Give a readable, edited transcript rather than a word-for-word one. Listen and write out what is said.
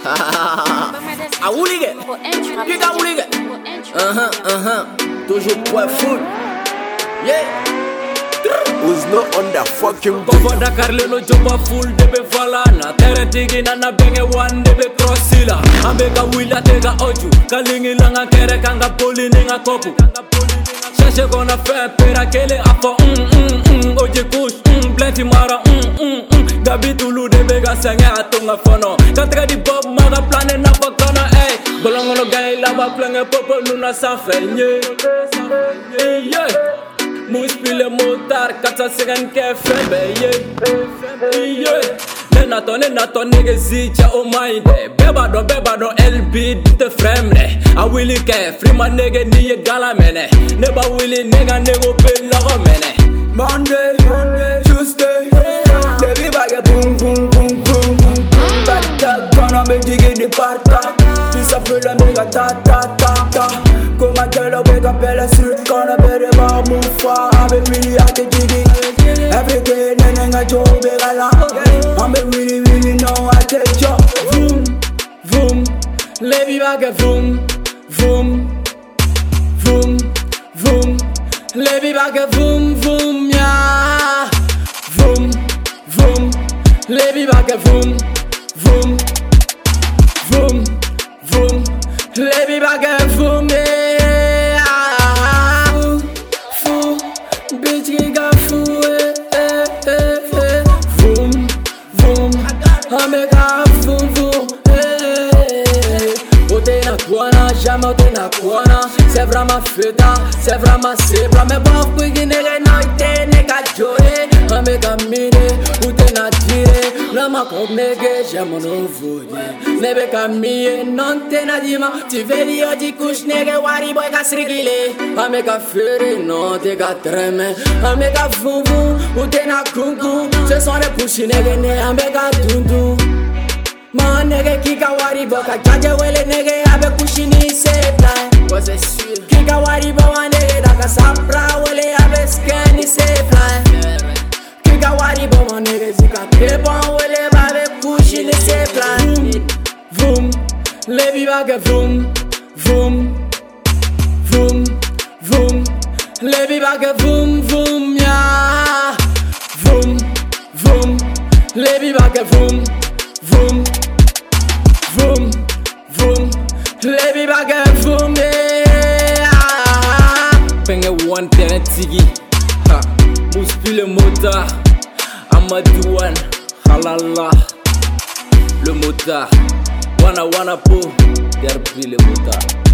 A Wooligan, pick a Wooligan. Toujours point full. Yeah. Who's not on the fucking Bova Dakar lelo joba full debe falana. Tere tigi na na benge one debe crossila. Ambeka willa tega oju. Kalingi langa kere kanga poli ninga kopu. Shashe gonna fair pera kele apo oje kush plenty mara Gabi tulu debe ga senge atunga fono. Kantega di bob maga plane na pakana ey. Bolongono gay lava plange popo nuna sanfenye. Yeah. Muspile motar, kata segan kefe beye. Nenato nege zicha o maide. Beba do LB te fremre. A willy ke frima nege niye gala mene. Neba willy nega nego pe logo mene. Monday, Tuesday, baby bag boom boom boom boom boom. Back gonna be digging the parta. This a feel mega ta ta ta ta. Come and tell her wake up the street gonna be the bar move far. I be really at the digging. Every day then I job big alarm. I be really know I take job. Vroom vroom, baby bag vroom vroom vroom vroom. Baby bag vroom vroom yeah. Vroom vroom, baby bag vroom vroom vroom vroom. Baby bag vroom yeah. Fou, bitch qui got fou vroom vroom, I make her vroom vroom. Otena kuana, jamais otena kuana. C'est vraiment feta, c'est vraiment sebra. Mais bon, puis qui n'est noite, n'est qu'à jouer. I make a mine, otena tire. Lama comme nege, j'aime mon nouveau. Nebe kamie, non te na dima. Tu vedi oggi kush nege, wari boy ka srigile. I make a fere, non te ka treme. I make a vroom vroom, otena kunku. Ce sont les pushy nege, ne I make a tundu. Ma nege kika wari boka jaja wele nege abe kushini se fly. Was it sûr? Kika wari boka nege daka sapra wele abe skeni se fly. Kika wari boka nege zika kepon wele abe kushini se fly. Vroom, lebi bage vroom, vroom, vroom, vroom. Lebi bage vroom, vroom, yeah. Vroom, vroom, lebi bage vroom, vroom. Vroom, vroom, baby bag vroom yeah. Penge one ten tigi. Muspile motard. Amadouane. Halala. Le motard. Wana po. Derby le motard.